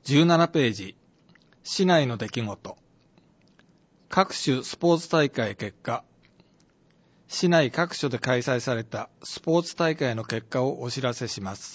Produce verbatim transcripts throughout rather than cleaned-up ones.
じゅうななページ、市内の出来事。各種スポーツ大会結果。市内各所で開催されたスポーツ大会の結果をお知らせします。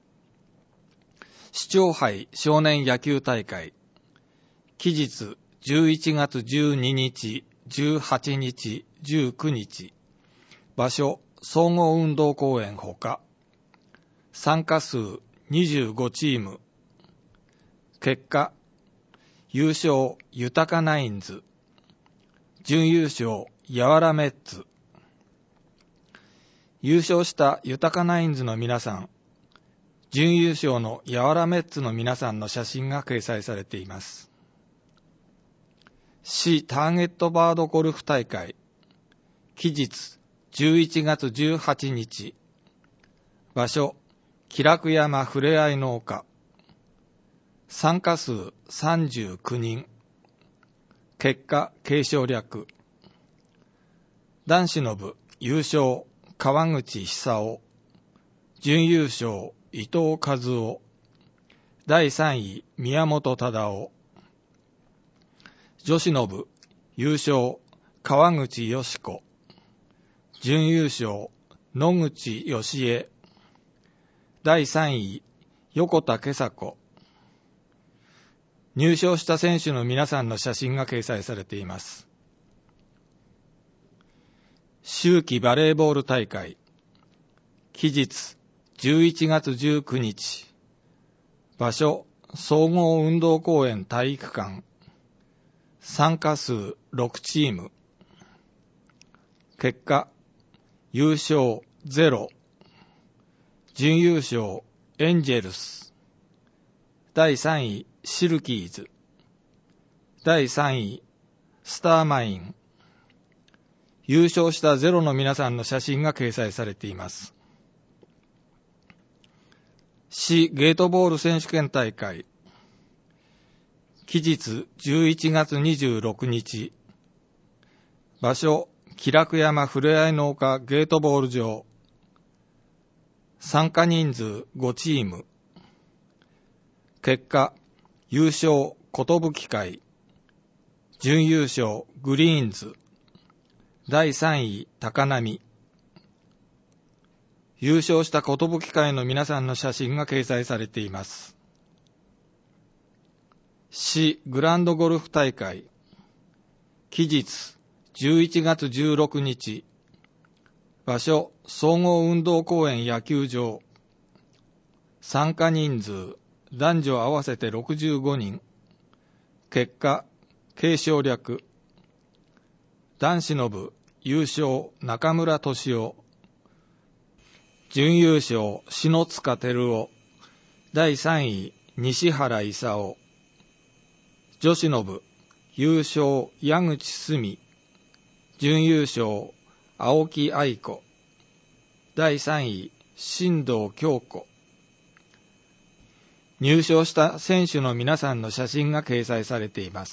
市長杯少年野球大会。期日じゅういちがつじゅうににち、じゅうはちにち、じゅうくにち。場所、総合運動公園ほか。参加数にじゅうごチーム。結果、優勝豊かナインズ。準優勝やわらメッツ。優勝した豊かナインズの皆さん、準優勝のやわらメッツの皆さんの写真が掲載されています。市ターゲットバードゴルフ大会。期日じゅういちがつじゅうはちにち。場所、喜楽山ふれあいの丘。参加数さんじゅうきゅうにん。結果、継承略。男子の部、優勝、川口久夫。準優勝、伊藤和夫。だいさんい、宮本忠夫。女子の部、優勝、川口よし子。準優勝、野口義恵。だいさんい、横田今朝子。入賞した選手の皆さんの写真が掲載されています。秋季バレーボール大会。期日じゅういちがつじゅうくにち。場所、総合運動公園体育館。参加数ろくチーム。結果、優勝ゼロ。準優勝エンジェルス。だいさんいシルキーズ。だいさんいスターマイン。優勝したゼロの皆さんの写真が掲載されています。市ゲートボール選手権大会。期日じゅういちがつにじゅうろくにち。場所、喜楽山ふれあいの丘ゲートボール場。参加人数ごチーム。結果、優勝寿会。準優勝グリーンズ。だいさんい高波。優勝した寿会の皆さんの写真が掲載されています。市グランドゴルフ大会。期日じゅういちがつじゅうろくにち。場所、総合運動公園野球場。参加人数、男女合わせてろくじゅうごにん。結果、継承略。男子の部、優勝、中村俊夫。準優勝、篠塚照夫。だいさんい、西原勲。女子の部、優勝、矢口澄。準優勝、青木愛子。だいさんい、新藤京子。入賞した選手の皆さんの写真が掲載されています。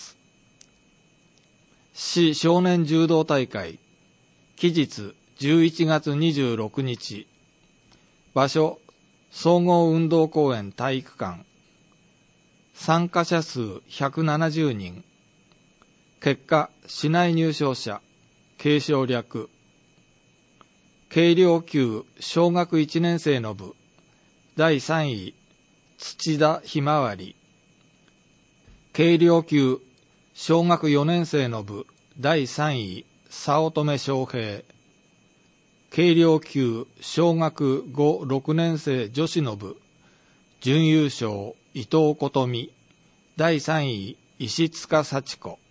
市少年柔道大会。期日じゅういちがつにじゅうろくにち。場所、総合運動公園体育館。参加者数ひゃくななじゅうにん。結果、市内入賞者、継承略。軽量級小学いちねん生の部、だいさんい、土田ひまわり。軽量級小学よねん生の部、だいさんい、早乙女翔平。軽量級小学ご、ろくねん生女子の部、準優勝伊藤琴美。だいさんい、石塚幸子。